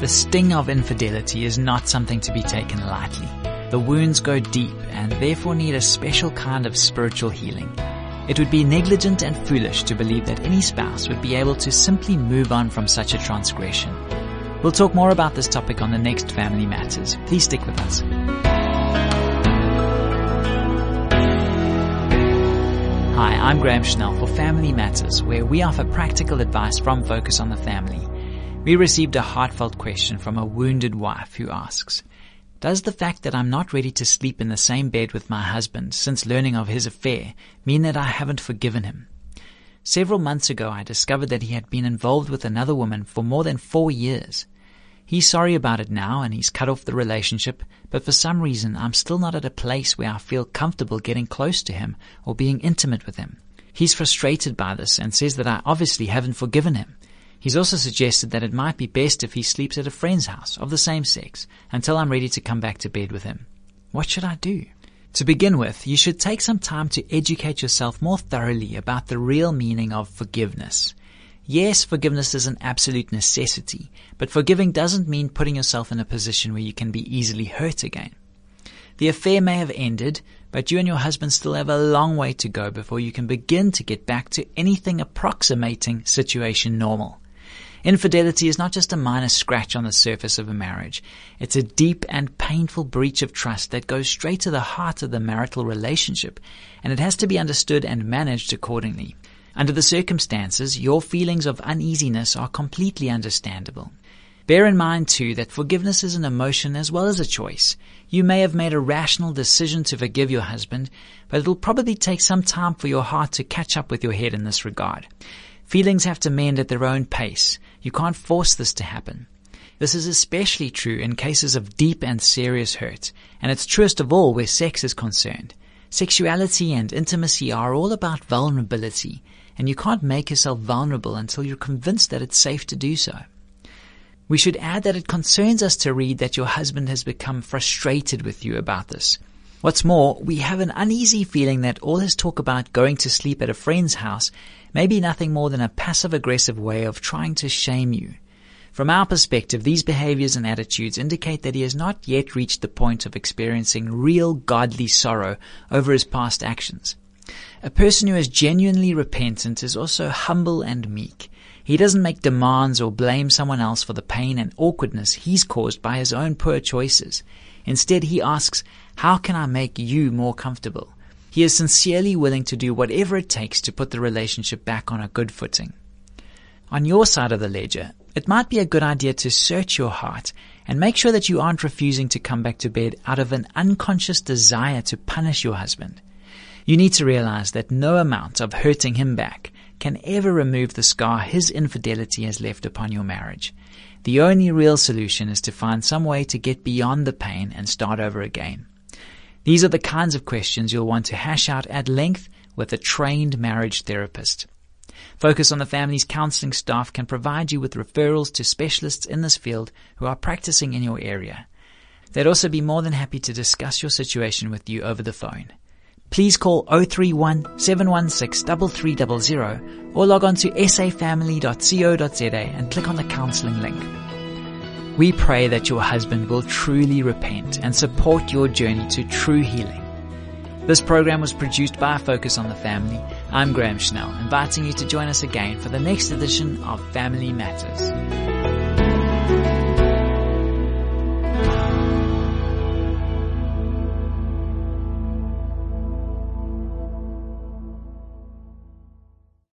The sting of infidelity is not something to be taken lightly. The wounds go deep and therefore need a special kind of spiritual healing. It would be negligent and foolish to believe that any spouse would be able to simply move on from such a transgression. We'll talk more about this topic on the next Family Matters. Please stick with us. Hi, I'm Graham Schnell for Family Matters, where we offer practical advice from Focus on the Family. We received a heartfelt question from a wounded wife who asks, does the fact that I'm not ready to sleep in the same bed with my husband since learning of his affair mean that I haven't forgiven him? Several months ago, I discovered that he had been involved with another woman for more than 4 years. He's sorry about it now and he's cut off the relationship, but for some reason I'm still not at a place where I feel comfortable getting close to him or being intimate with him. He's frustrated by this and says that I obviously haven't forgiven him. He's also suggested that it might be best if he sleeps at a friend's house of the same sex until I'm ready to come back to bed with him. What should I do? To begin with, you should take some time to educate yourself more thoroughly about the real meaning of forgiveness. Yes, forgiveness is an absolute necessity, but forgiving doesn't mean putting yourself in a position where you can be easily hurt again. The affair may have ended, but you and your husband still have a long way to go before you can begin to get back to anything approximating situation normal. Infidelity is not just a minor scratch on the surface of a marriage. It's a deep and painful breach of trust that goes straight to the heart of the marital relationship, and it has to be understood and managed accordingly. Under the circumstances, your feelings of uneasiness are completely understandable. Bear in mind, too, that forgiveness is an emotion as well as a choice. You may have made a rational decision to forgive your husband, but it'll probably take some time for your heart to catch up with your head in this regard. Feelings have to mend at their own pace. You can't force this to happen. This is especially true in cases of deep and serious hurt, and it's truest of all where sex is concerned. Sexuality and intimacy are all about vulnerability, and you can't make yourself vulnerable until you're convinced that it's safe to do so. We should add that it concerns us to read that your husband has become frustrated with you about this. What's more, we have an uneasy feeling that all his talk about going to sleep at a friend's house may be nothing more than a passive-aggressive way of trying to shame you. From our perspective, these behaviors and attitudes indicate that he has not yet reached the point of experiencing real godly sorrow over his past actions. A person who is genuinely repentant is also humble and meek. He doesn't make demands or blame someone else for the pain and awkwardness he's caused by his own poor choices. Instead, he asks, how can I make you more comfortable? He is sincerely willing to do whatever it takes to put the relationship back on a good footing. On your side of the ledger, it might be a good idea to search your heart and make sure that you aren't refusing to come back to bed out of an unconscious desire to punish your husband. You need to realize that no amount of hurting him back can ever remove the scar his infidelity has left upon your marriage. The only real solution is to find some way to get beyond the pain and start over again. These are the kinds of questions you'll want to hash out at length with a trained marriage therapist. Focus on the Family's counseling staff can provide you with referrals to specialists in this field who are practicing in your area. They'd also be more than happy to discuss your situation with you over the phone. Please call 031 716 3300 or log on to safamily.co.za and click on the counseling link. We pray that your husband will truly repent and support your journey to true healing. This program was produced by Focus on the Family. I'm Graham Schnell, inviting you to join us again for the next edition of Family Matters.